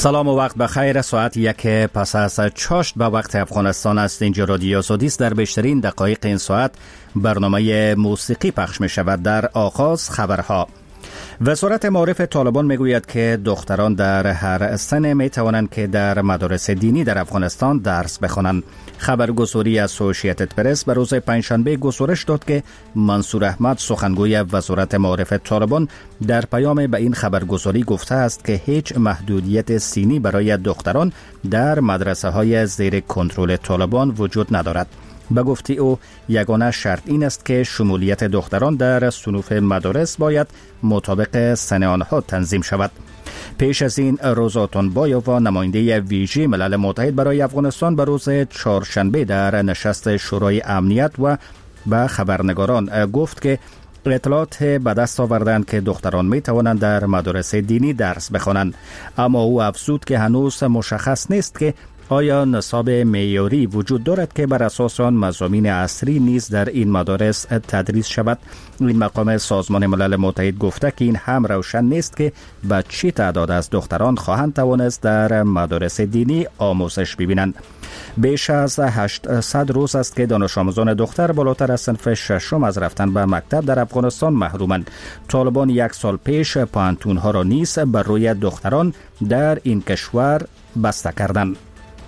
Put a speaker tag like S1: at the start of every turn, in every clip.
S1: سلام و وقت بخیر. ساعت 1 پس از چاشت به وقت افغانستان است. اینجا رادیو آزادی است. در بیشترین دقایق این ساعت برنامه موسیقی پخش می شود. در آغاز خبرها. وزارت معارف طالبان میگوید که دختران در هر سن می توانند که در مدارس دینی در افغانستان درس بخوانند. خبرگزاری اسوسییتد پرس به روز پنجشنبه گزارش داد که منصور احمد سخنگوی وزارت معارف طالبان در پیام به این خبرگزاری گفته است که هیچ محدودیت سنی برای دختران در مدرسه های زیر کنترل طالبان وجود ندارد. به گفته او یگانه شرط این است که شمولیت دختران در صنوف مدارس باید مطابق سن آنها تنظیم شود. پیش از این روزاتونبایووا نماینده ویژه ملل متحد برای افغانستان به روز چهارشنبه در نشست شورای امنیت و به خبرنگاران گفت که اطلاعات به دست آوردند که دختران می توانند در مدارس دینی درس بخوانند، اما او افزود که هنوز مشخص نیست که آیا نصاب معیاری وجود دارد که بر اساس آن مضامین عصری نیز در این مدارس تدریس شود. این مقام سازمان ملل متحد گفته که این هم روشن نیست که به چه تعداد از دختران خواهند توانست در مدارس دینی آموزش ببینند. بیش از 800 روز است که دانش آموزان دختر بالاتر از صنف ششم از رفتن به مکتب در افغانستان محرومند. طالبان 1 سال پیش پانتونها را نیز بر روی دختران در این کشور بسته کردند.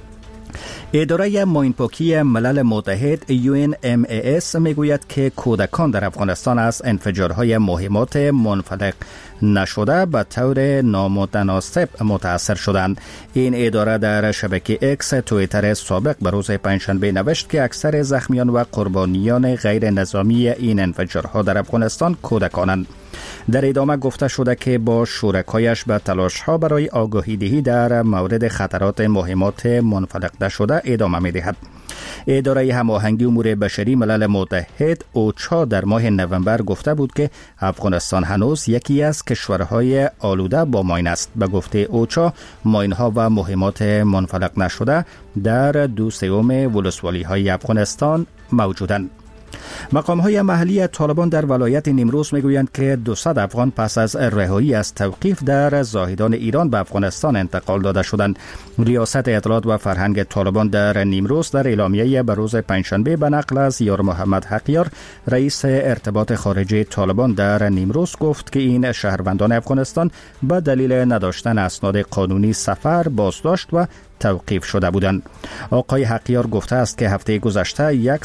S1: اداره ماینپاکی ملل متحد UNMAS میگوید که کودکان در افغانستان از انفجارهای مهمات منفلق نشده به طور نامتناسب متاثر شدند. این اداره در شبکه اکس توییتر سابق به روز پنجشنبه نوشت که اکثر زخمیان و قربانیان غیر نظامی این انفجارها در افغانستان کودکانند. در ادامه گفته شده که با شرکایش به تلاش‌ها برای آگاهی دهی در مورد خطرات مهمات منفلق نشده ادامه می‌دهد. اداره هماهنگی امور بشری ملل متحد اوچا در ماه نوامبر گفته بود که افغانستان هنوز یکی از کشورهای آلوده با ماین است. به گفته اوچا ماین‌ها و مهمات منفلق نشده در 2/3 ولسوالی‌های افغانستان موجودند. مقام‌های محلی طالبان در ولایت نیمروز میگویند که 200 افغان پس از رهایی از توقیف در زاهدان ایران به افغانستان انتقال داده شدند. ریاست اطلاعات و فرهنگ طالبان در نیمروز در اعلامیه به روز پنجشنبه به نقل از یار محمد حقیار رئیس ارتباط خارجی طالبان در نیمروز گفت که این شهروندان افغانستان به دلیل نداشتن اسناد قانونی سفر بازداشت و توقیف شده بودند. آقای حقیار گفته است که هفته گذشته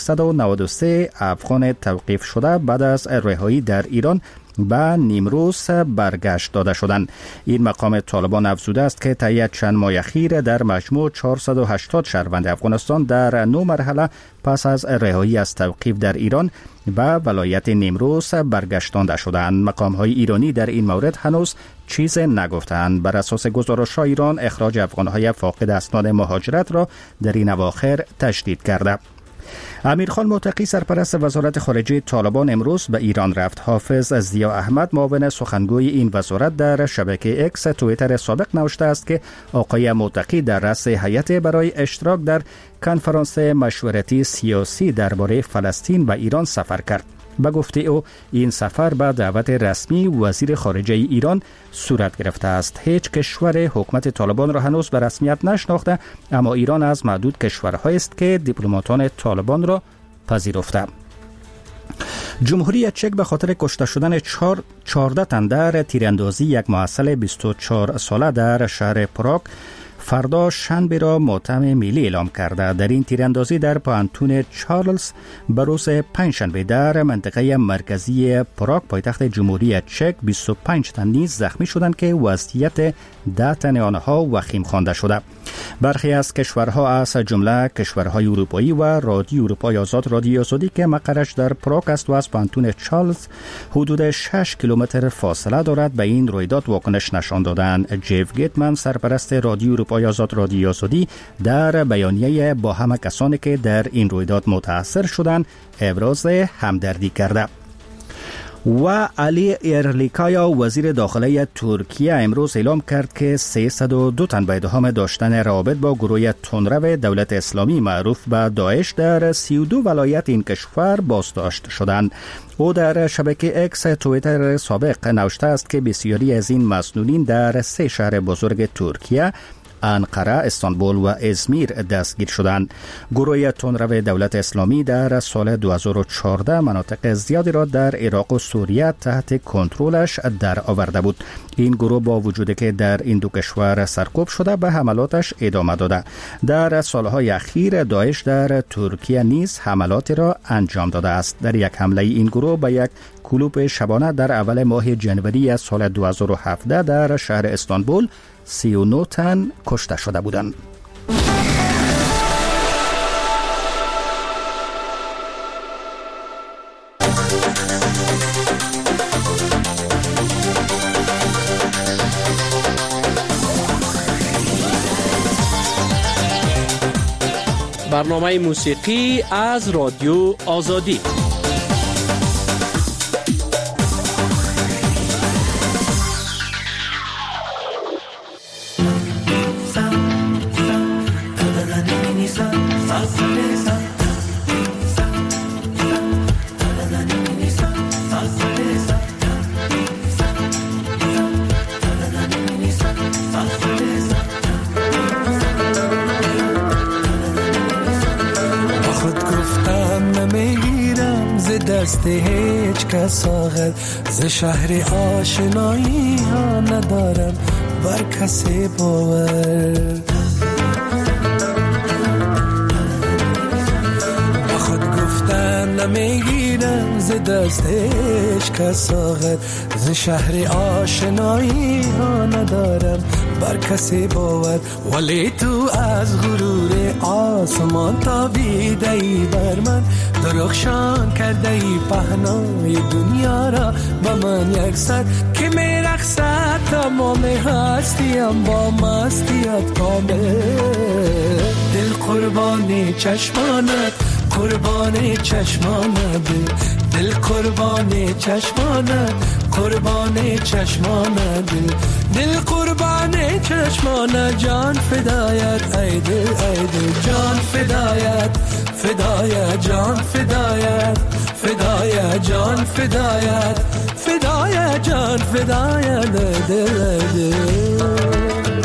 S1: 193 افغان توقیف شده بعد از رهایی در ایران به نیمروز برگشت داده شدند. این مقام طالبان افزوده است که طی چند ماه اخیر در مجموع 480 شهروند افغانستان در 9 مرحله پس از رهایی از توقیف در ایران به ولایت نیمروز برگشتانده شدند. مقام‌های ایرانی در این مورد هنوز چیز نگفتند. بر اساس گزارش‌های ایران اخراج افغان‌های فاقد اسناد مهاجرت را در این اواخر تشدید کرده. امیرخان متقی سرپرست وزارت خارجه طالبان امروز به ایران رفت. حافظ ضیا احمد معاون سخنگوی این وزارت در شبکه اکس توییتر سابق نوشته است که آقای متقی در رأس هیئت برای اشتراک در کنفرانس مشورتی سیاسی درباره فلسطین و ایران سفر کرد. به گفته او این سفر به دعوت رسمی وزیر خارجه ایران صورت گرفته است. هیچ کشور حکومت طالبان را هنوز به رسمیت نشناخته، اما ایران از معدود کشورهایی است که دیپلماتان طالبان را پذیرفته. جمهوری چک به خاطر کشته شدن 14 تن در تیراندازی یک محصل 24 ساله در شهر پراگ فردا شنبه را ماتم ملی اعلام کرده. در این تیراندازی در پانتون چارلز به روز پنجشنبه در منطقه مرکزی پراگ پایتخت جمهوری چک 25 تن نیز زخمی شدند که وضعیت 10 تن آنها وخیم خوانده شده. برخی از کشورها از جمله کشورهای اروپایی و رادیو اروپای آزاد رادیو آزادی که مقرش در پراگ است و از پانتون چارلز حدود 6 کیلومتر فاصله دارد به این رویداد واکنش نشان دادند. جیف گیتمن سرپرست رادیو اروپای آزاد رادیو آزادی در بیانیه با همه کسانی که در این رویداد متاثر شدند ابراز همدردی کرده. و علی ایرلیکایا وزیر داخله ترکیه امروز اعلام کرد که 302 تن به اتهام داشتن روابط با گروه تندرو دولت اسلامی معروف به داعش در 32 ولایت این کشور بازداشت شدند. او در شبکه اکس توییتر سابق نوشته است که بسیاری از این مسئولین در 3 شهر بزرگ ترکیه انقره، استانبول و ازمیر دستگیر شدند. گروه تندرو دولت اسلامی در سال 2014 مناطق زیادی را در عراق و سوریه تحت کنترلش در آورده بود. این گروه با وجودی که در این دو کشور سرکوب شده به حملاتش ادامه داده. در سالهای اخیر داعش در ترکیه نیز حملاتی را انجام داده است. در یک حمله این گروه به یک کلوب شبانه در اول ماه جنوری سال 2017 در شهر استانبول 39 تن کشته شده بودند.
S2: برنامه موسیقی از رادیو آزادی.
S3: دست هیچ کس آخر ز شهر آشنایی ها ندارم بر کسی باور. با خود گفتن نمیگیرم ز دست هیچ کس آخر ز شهر آشنایی ها ندارم بر کسی باور. ولی تو از غرور آسمان تابیده ای بر من، درخشان کرده ای پهنای دنیا را با من یکسر که میرقصد تمام هستیم با مستیت کامل. دل قربان چشمانت، قربان چشمانت، دل قربان چشمانت، قربان چشمانت، دل قربان چشمانت، جان فدایت ای دل ای دل، جان فدایت فدایت، جان فدایت فدایت، جان فدایت فدایت، جان فدایت دل دل.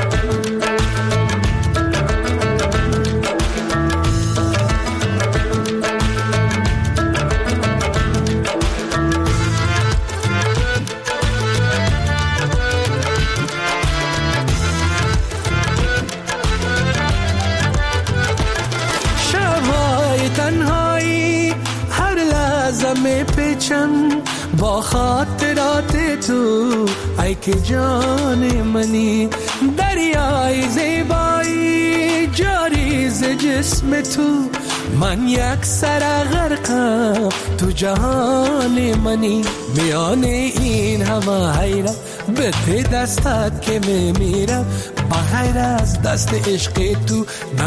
S3: با خاطرات تو ای که جان منی، دریای زیبایی جاری ز جسم تو، من یک سر غرقم تو جهان منی. میان این همه حیرت به ته دستت که میمیرم، بغیر از دست عشق تو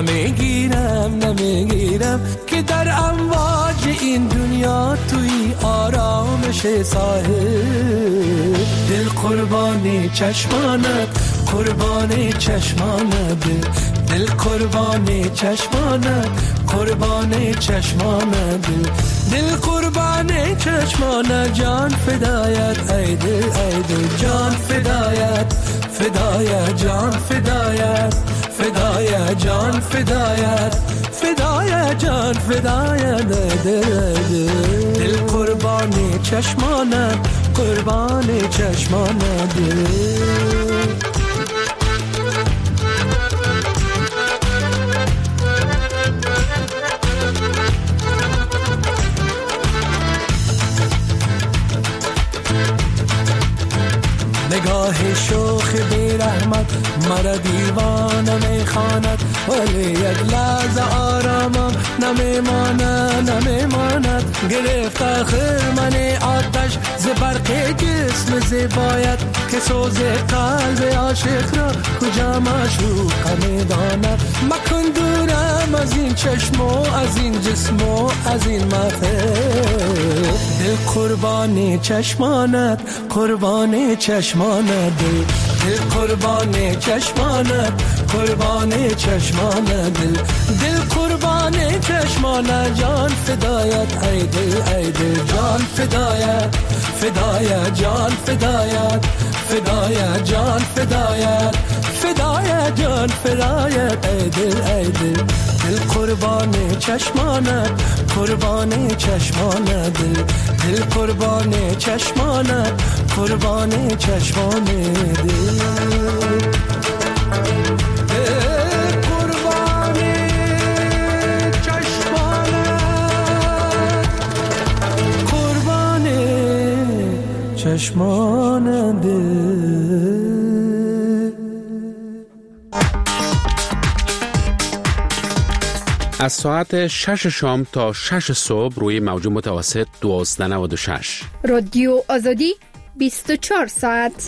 S3: نمیگیرم که در امواج این دنیا توی آرامش ساحل. دل قربان چشمانت، قربان چشمانت، دل قربان چشمانت، قربان چشمانت، دل قربان چشمانت، جان فدایت ای دل ای دل، جان فدایت فدایت، جان فدایت فدایت، جان فدایت فدایت، جان فدایت دل قربان چشمانت، قربان چشمانت. نگاه شوخ بی رحمت مرا دیوانه میخواند، ولی یک لحظه آرامم نمیماند. گرفت آخر من آتش ز برق جسم زیبایت، که سوز قلب عاشق را کجا معشوق میداند. مکن دورم از این چشم و از این جسم و از این مفل. دل قربان چشمانت، قربان چشمانت، دل قربان چشمانت، قربان چشمانت، دل قربان چشمانت، جان فدایت ای دل ای دل، جان فدایت فدایت، جان فدایت فدایت، جان فدایت فدایت جان فدایت ای دل ای دل دل قربان چشمانت قربان چشمانت دل قربان چشمانت قربان چشمان دل چشمان دل.
S2: از ساعت 6 شام تا 6 صبح روی موج متوسط 1296
S4: رادیو آزادی 24 ساعت.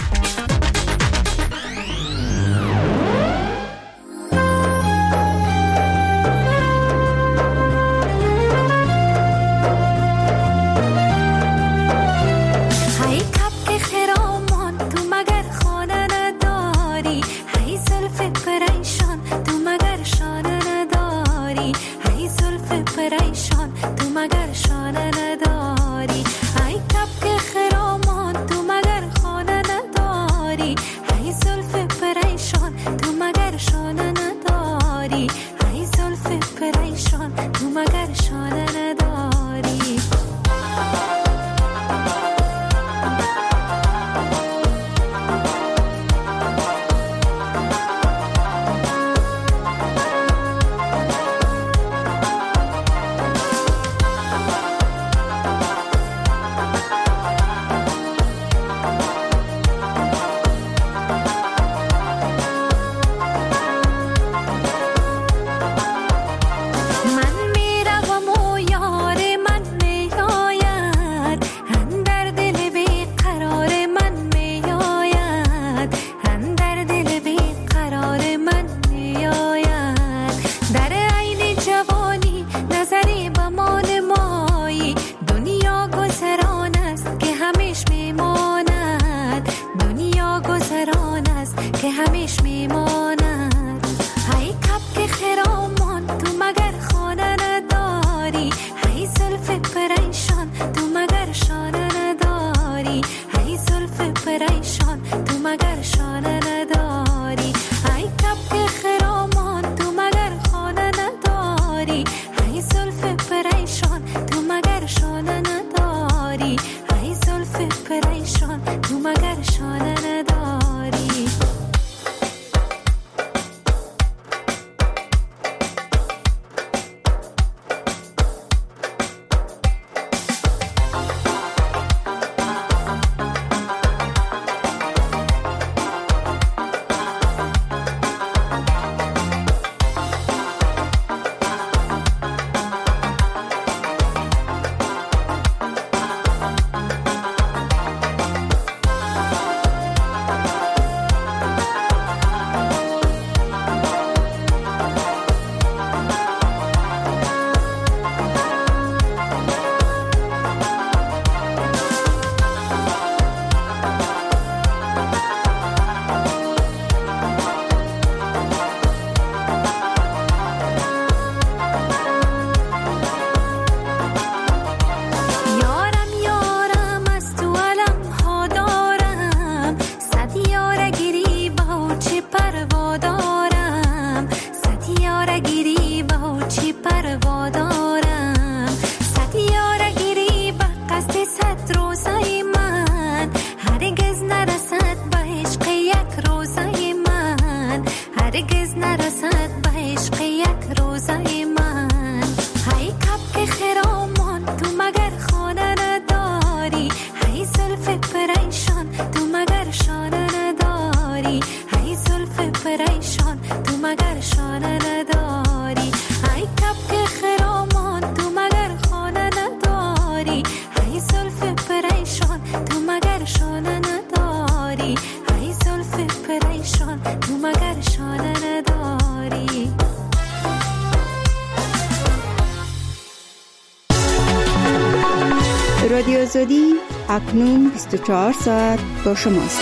S5: رادیو آزادی اکنون 24 ساعت با شماست.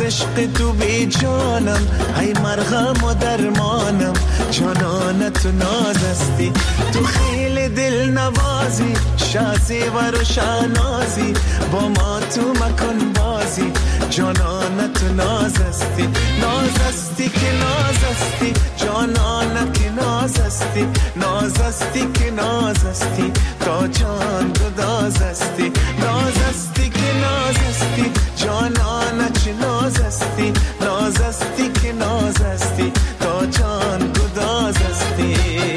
S6: عشق تو بی جانم، ای مرهم و درمانم، جانان تو نازستی، تو خیلی دل نوازی، شازیور و شانازی، با ما تو مکن بازی، جانان تو نازستی، نازستی که نازستی، جانان که نازستی، نازستی که نازستی، تا جان گدازستی، نازستی که نازستی، جانان چه نازستی، نازستی که نازستی، تا جان گدازستی.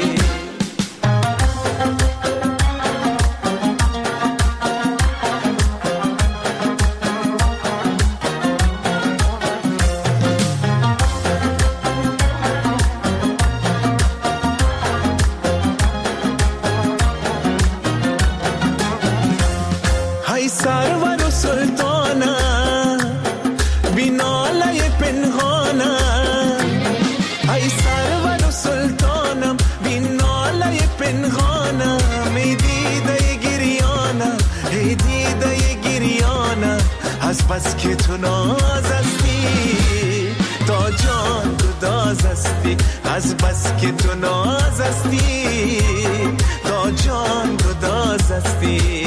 S6: سرور و سلطانم بی ناله پنهانم، ای سرور و سلطانم بی ناله پنهانم، ای دیده گریانم، ای دیده گریانم، از بس که تو نازستی تا جان گدازستی، از بس که تو نازستی تا جان گدازستی.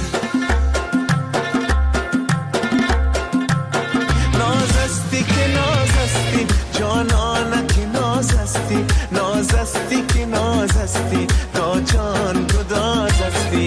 S6: جانان که نازستی، نازستی که نازستی، تا جان گدازستی.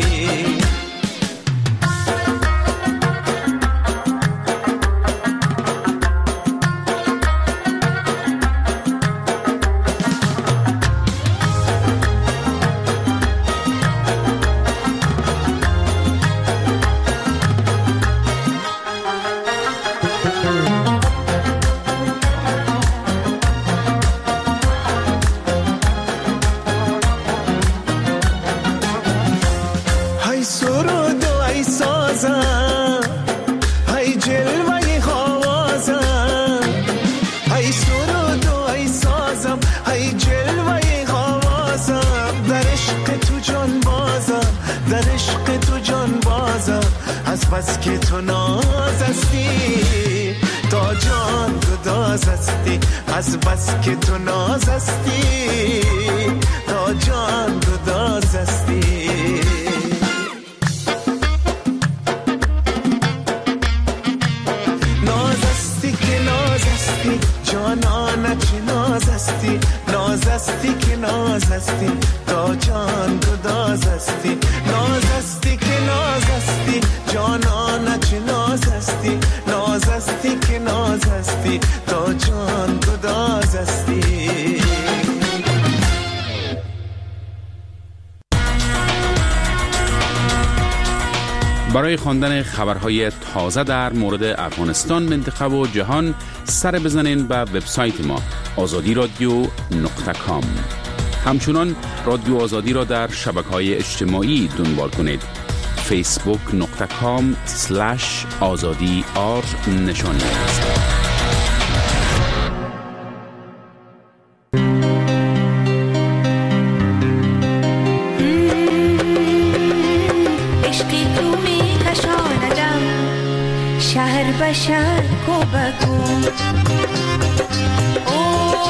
S6: بس که تو نازستی تا جان گدازستی، از بس که تو نازستی تا جان گدازستی. نازستی که نازستی، جانان چه نازستی، نازستی که نازستی تا جان گدازستی، نازستی که نازستی، جانان چه نازستی، نازستی که نازستی تا جان گدازستی.
S2: برای خواندن خبرهای تازه در مورد افغانستان، منطقه و جهان سر بزنین به وبسایت ما azadi.com. همچنان رادیو آزادی را در شبکه‌های اجتماعی دنبال کنید. facebook.com/azadi_r نشانی است.
S7: شهر بشر کو بکو او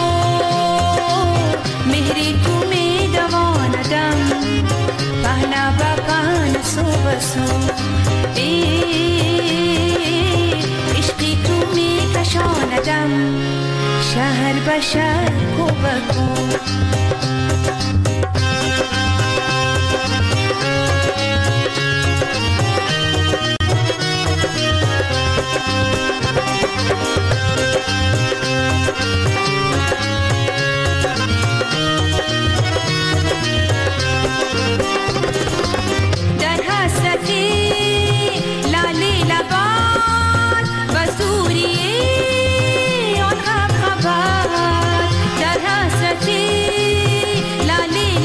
S7: مهری تو می دواندم پهنا با پهن سو بسو عشقی تو می کشاندم شهر بشر کو بکو Lale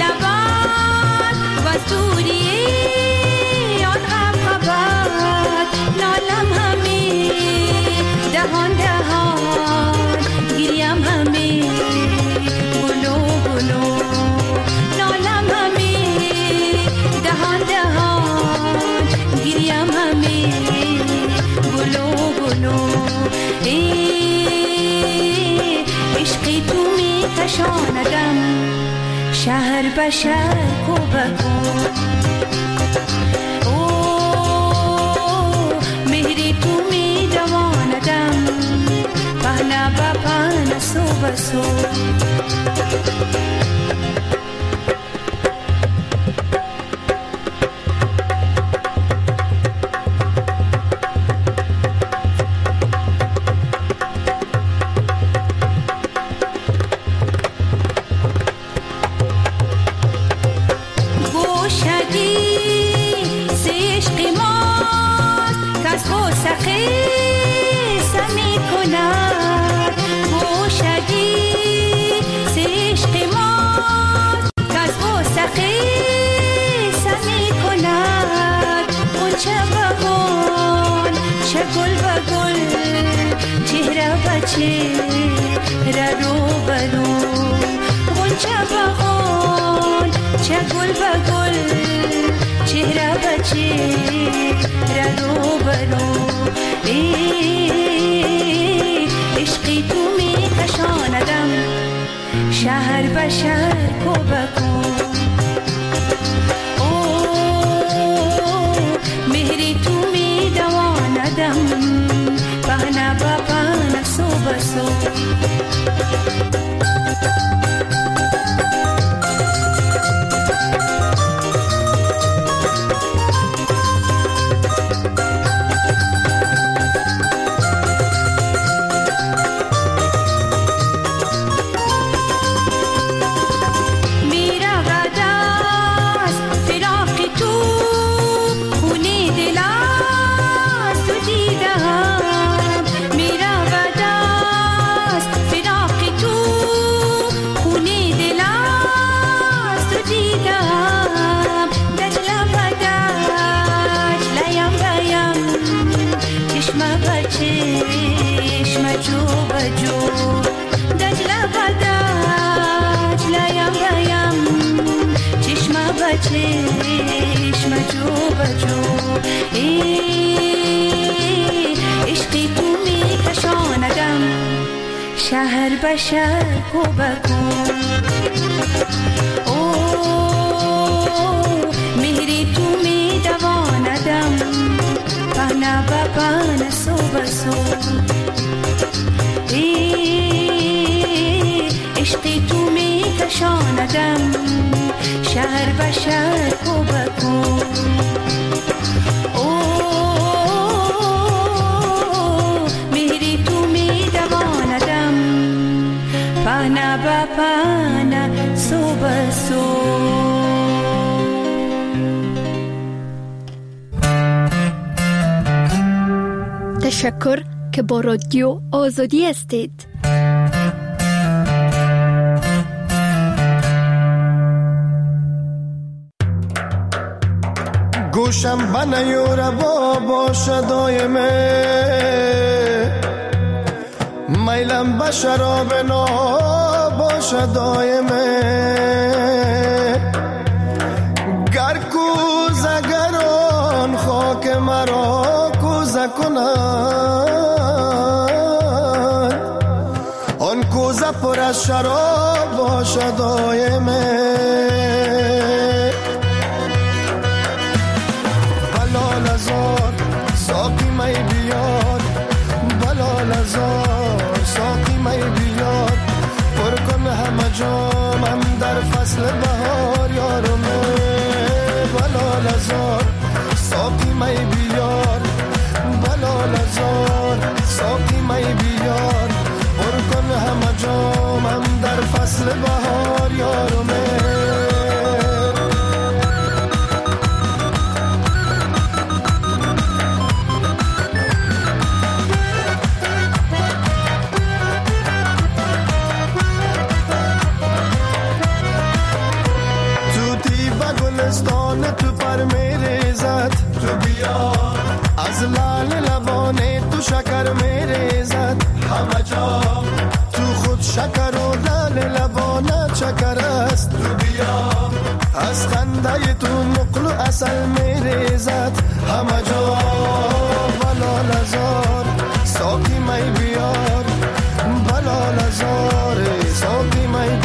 S7: کشاندم شهر به شهر کو بکو مهری تو می دواندم پهنا با پهنا سو بسو عشقی تو می کشاندم شهر به شهر کو بکو مهری تو می دواندم پهنا با پهنا سو بسو چشم جو بجو عشقی تو می کشاندم شهر به شهر کو بکو مهری تو می دواندم پهنا با پهنا سو بسو عشقی تو می کشاندم شهر به شهر کو بکو مهری تو می دواندم پهنا با پهنا سو بسو
S4: تشکر که با رادیو آزادی هستید.
S8: گوشم بنیوره باشه دایمه میلم به شراب نا باشه دایمه گر کوزه گران خاک مرا کوزه کنند آن کوزه پر از شراب باشه دایمه ساقی می بیار بلال ازار ساقی می بیار پر کن همه جامم در فصل بهار یارمه بلال ازار ساقی می بیار بلال ازار ساقی می بیار پر کن همه جامم در فصل بهار یارمه تو پر میریزد تو بیا از لال لبانه تو شکر میریزد همه جا تو خود شکر و لال لبانه چکر است تو بیا از خنده تو نقل و اصل میریزد همه جا بلال ازار ساقی می بیار بلال ازار ساقی می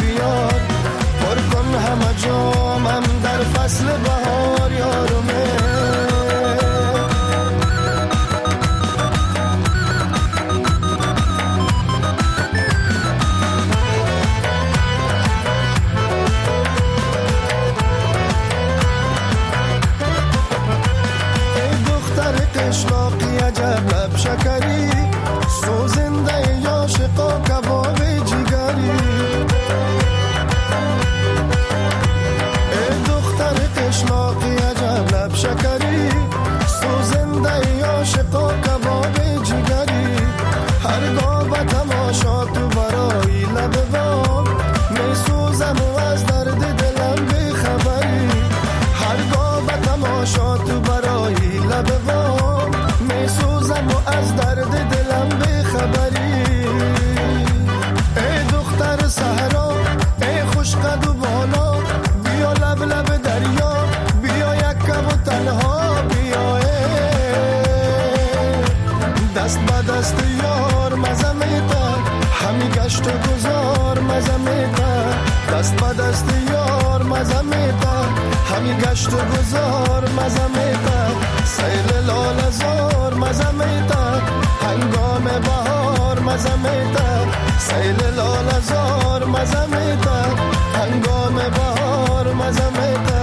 S8: همی گشت و گذار مزمیتا سیل لال زار مزمیتا هنگام بهار مزمیتا سیل لال زار مزمیتا هنگام بهار مزمیتا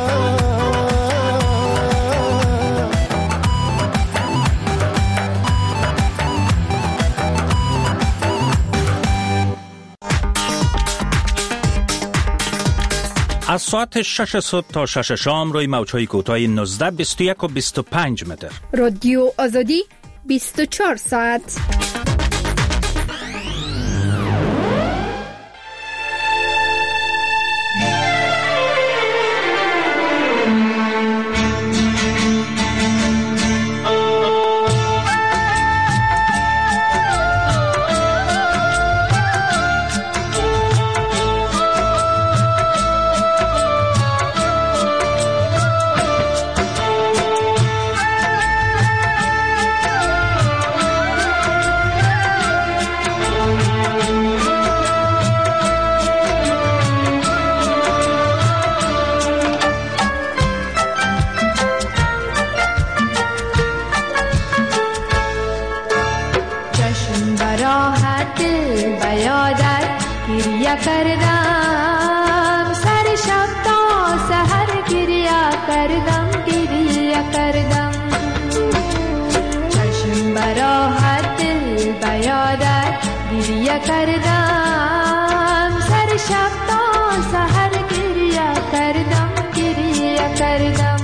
S9: از ساعت 6 صبح تا 6 شام روی موج‌های کوتاه 19 21 و 25 متر.
S4: رادیو آزادی 24 ساعت.
S7: کردم سر شب تا سحر گریه کردم کردم چشم براحت دل بیادت گریه کردم سر شب تا سحر گریه کردم کردم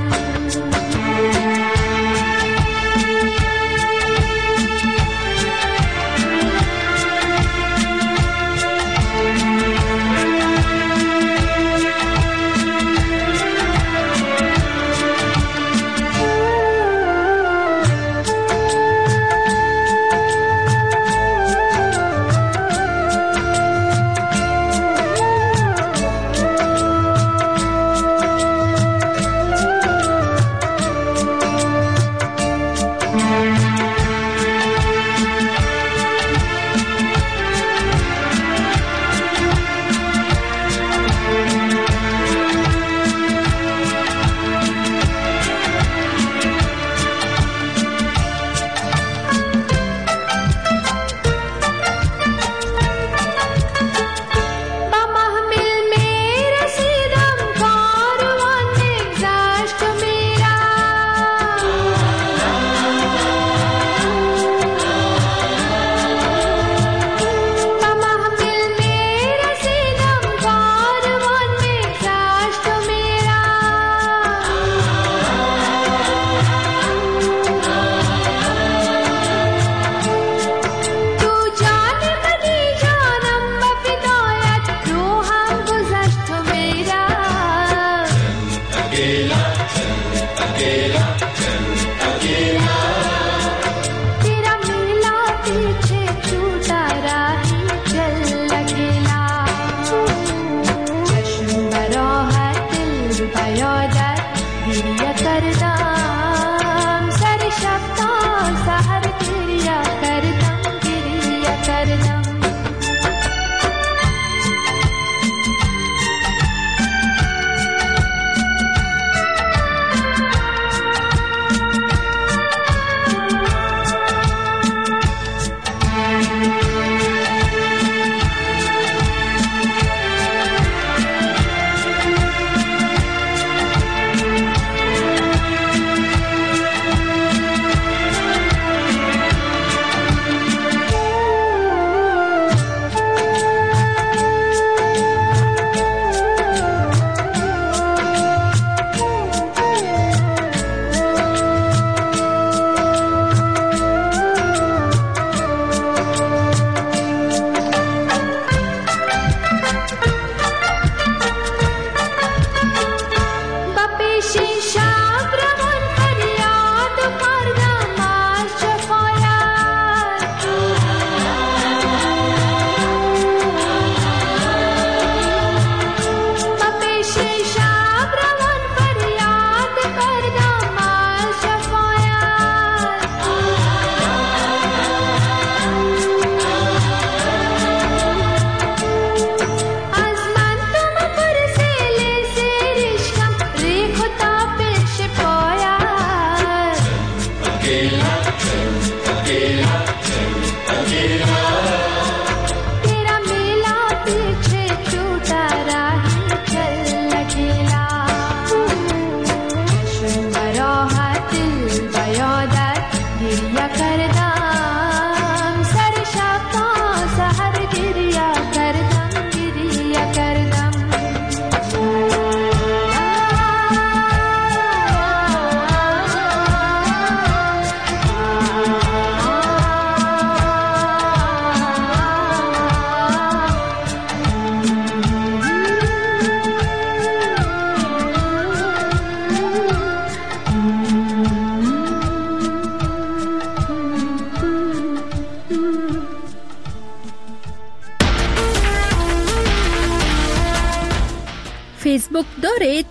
S4: فیسبوک دارید؟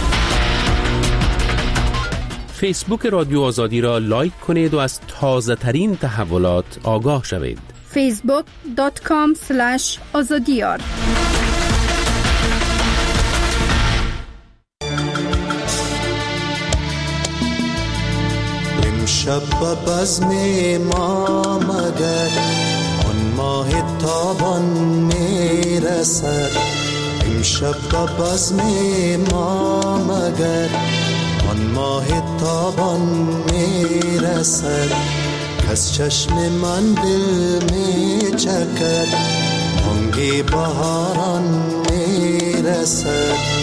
S2: فیسبوک رادیو آزادی را لایک کنید و از تازه ترین تحولات آگاه شوید.
S4: facebook.com/azadiyar
S6: امشب بزم ما مگر آن ماه تابان میرسد، امشب بزم ما مگر آن ماه تابان میرسد، از چشم من دل میچکد بانگ بهاران میرسد.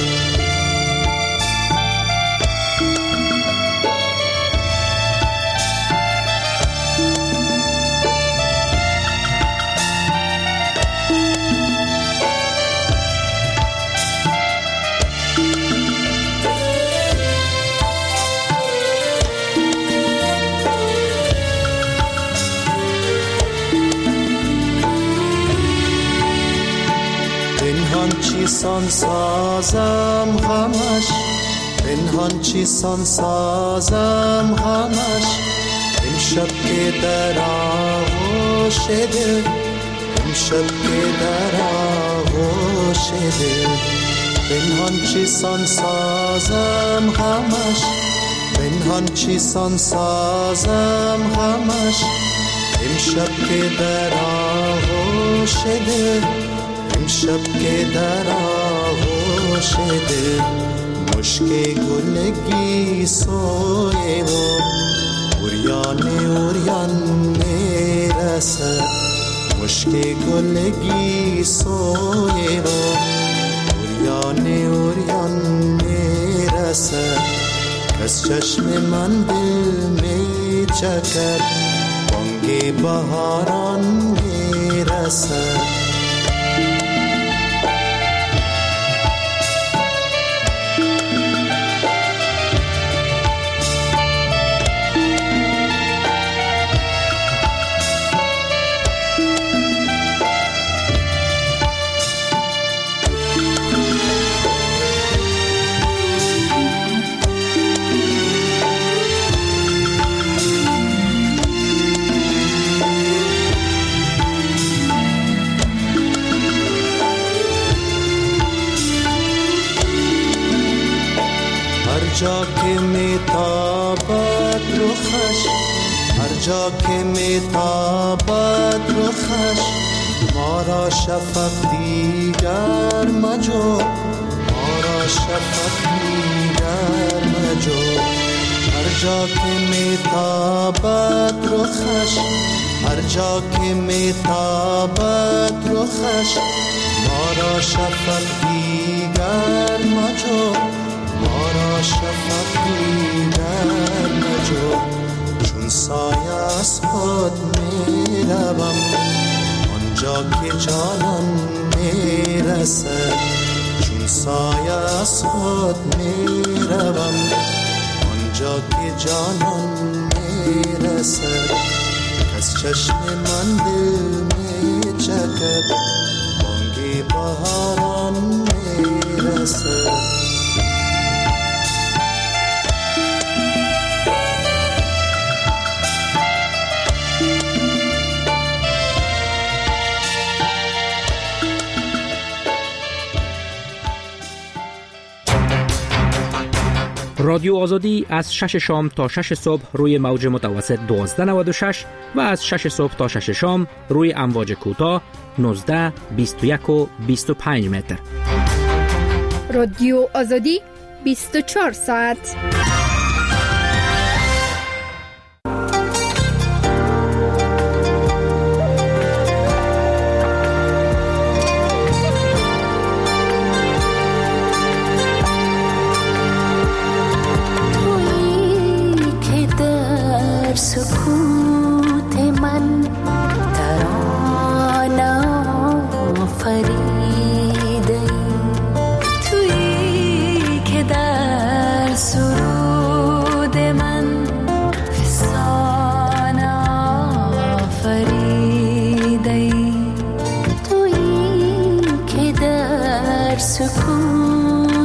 S6: چیسان سازم غمش، پنهان چیسان سازم غمش، امشب که در آغوش دل، امشب که در آغوش دل، پنهان چیسان سازم غمش، پنهان چیسان سازم غمش، امشب که در آغوش دل، امشب که در آغوش دل، مشک گلگی سوی و اوریان میرسد، مشک گلگی سوی و اوریان میرسد، از چشم من دل میچکد بانگ بهاران میرسد. جا که میتابد رخش، هر جا که میتابد رخش، ما را شفق دیگر مجو، ما را شفق دیگر مجو، هر جا که میتابد رخش، هر جا که میتابد رخش، ما را شفق دیگر مجو، ما را شفق دیگر مجو، چون سایه از خود می روم آنجا که جانان می رسد، چون سایه از خود می روم آنجا که جانان می رسد، از چشم من دل می چکد بانگ بهاران می رسد.
S10: رادیو آزادی از 6 شام تا 6 صبح روی موج متوسط 1296 و از 6 صبح تا 6 شام روی امواج کوتاه 19، 21 و 25 متر.
S4: رادیو آزادی 24 ساعت.
S7: سکوت من ترانه فریده، تویی که در سرود من فسانه فریده، تویی که در سکوت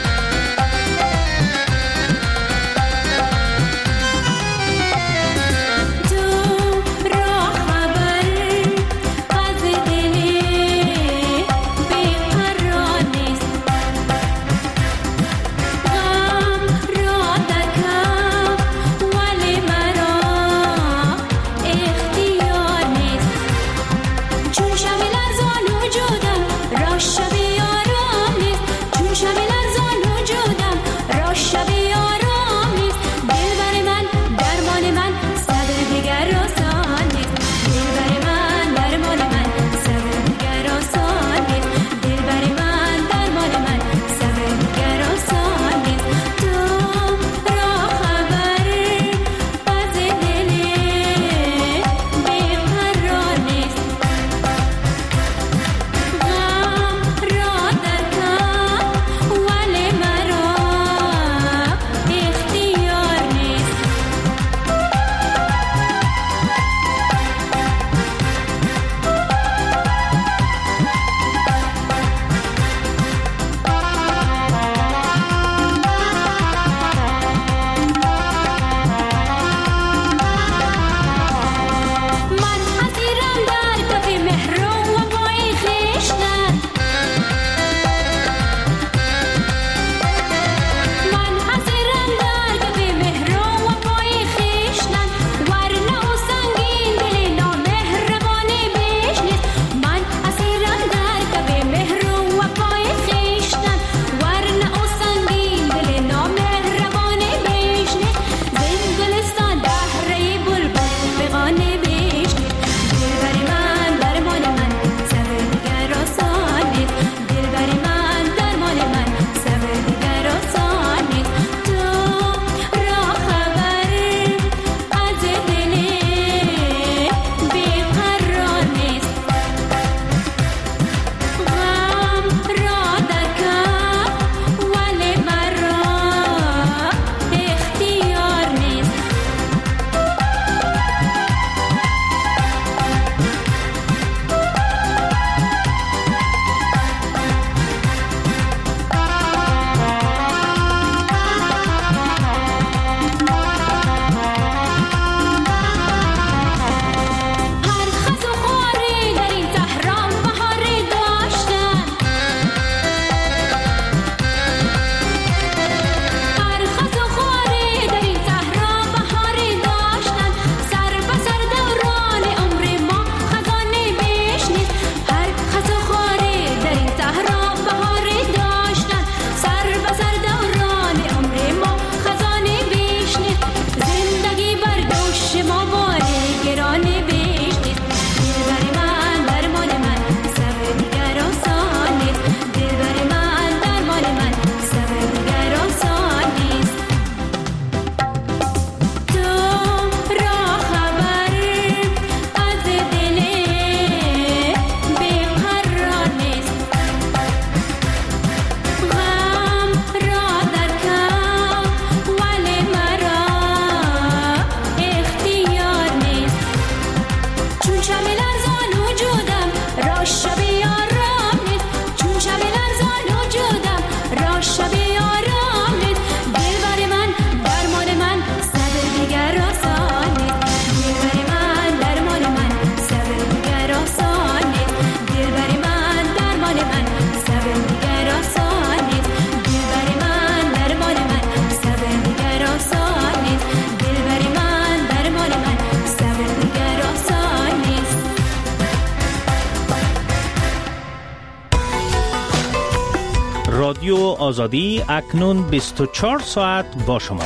S9: آزادی اکنون 24 ساعت با شما.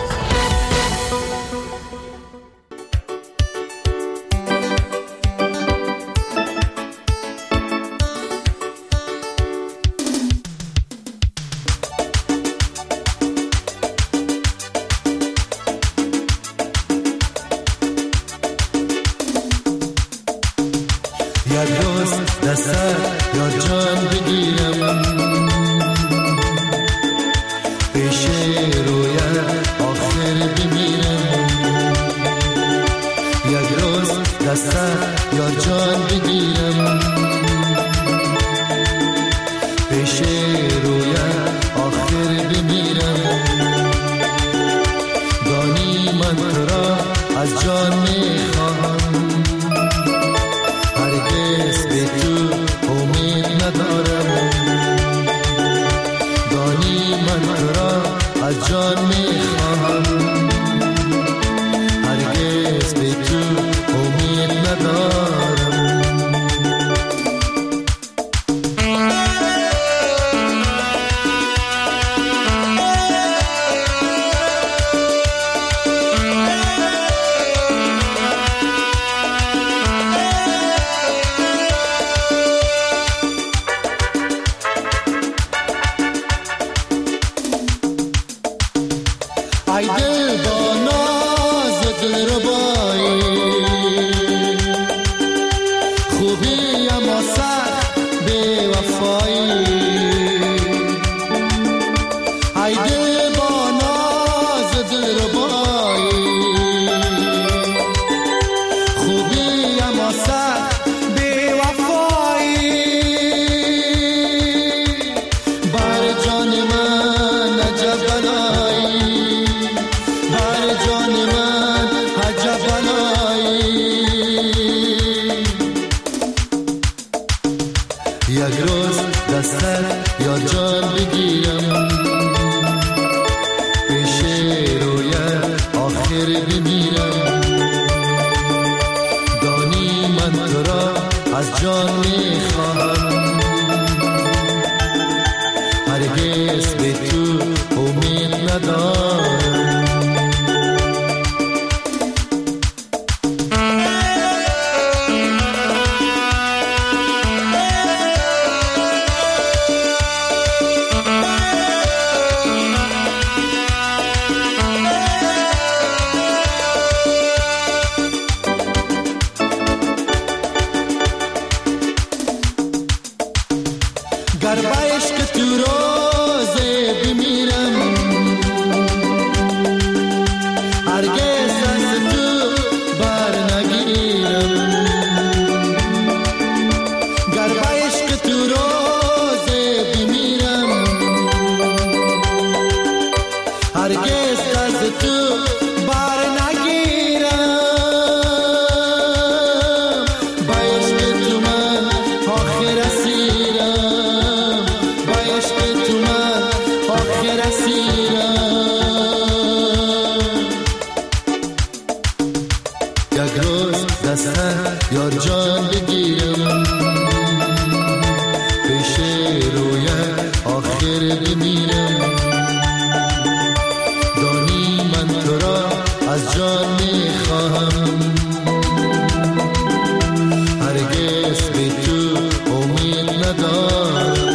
S6: یک روز دستت یا جان بگیرم، پیش رویت آخر بمیرم. یک روز دستت یا جان بگیرم، پیش رویت آخر بمیرم. دانی من تو را از جان میخواهم، هرگز به تو امید ندارم. دانی من تو را از جان میخواهم، هرگز به تو امید ندارم. ای دل با ناز دلربایی، خوبی اما سخت بی وفایی. ای دل با ناز دلربایی، خوبی اما سخت بی وفایی. بر جان من عجب بلایی، بر جان من عجب بلایی. یک روز دستت یا جان بگیرم، پیش رویت آخر بمیرم. دانی من تو را از جان میخواهم، هرگز به تو امید ندارم. گر به عشق تو روزه بمیرم، هرگز از تو بر نگیرم. گر به عشق تو روزه بمیرم، هرگز از تو بر نگیرم. به عشق تو من آخر اسیرم، به عشق تو من آخر اسیرم. یک روز دستت یا جان بگیرم، پیش رویت آخر بمیرم. دانی من تو را از جان میخواهم، هرگز به تو امید ندارم.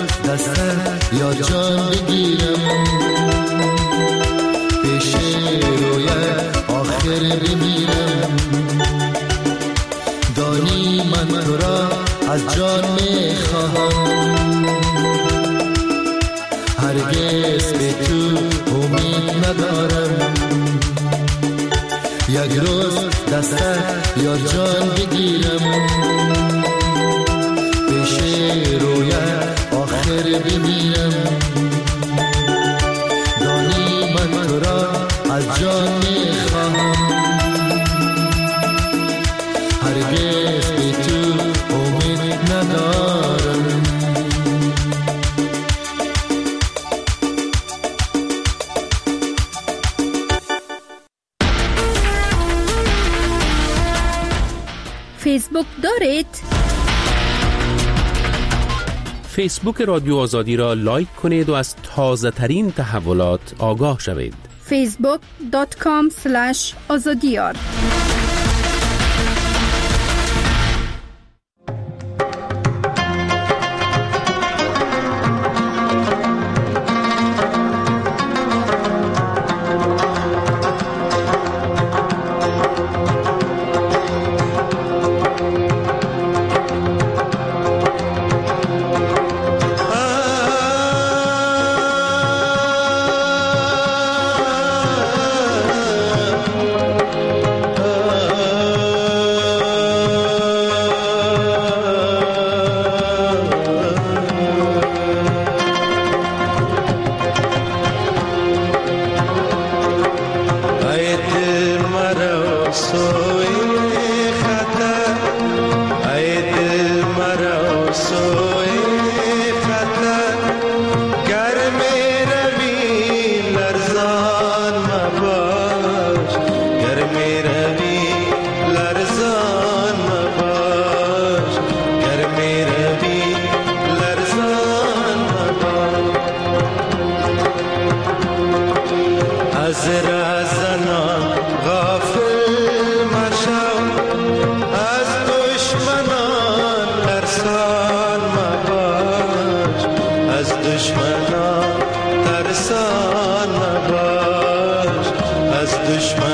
S8: دست یا جان بگیرم پیش رویت آخر بمیرم دانی من تو را از جان میخواهم هرگز به تو امید ندارم یک روز دستت یا جان بگیرم پیش رویت آخر بمیرم دانی من تو را از جان میخواهم هرگز به تو امید ندارم
S4: فیسبوک دارید؟
S11: فیسبوک رادیو آزادی را لایک کنید و از تازه ترین تحولات آگاه شوید.
S4: facebook.com/azadiyar
S8: دشمن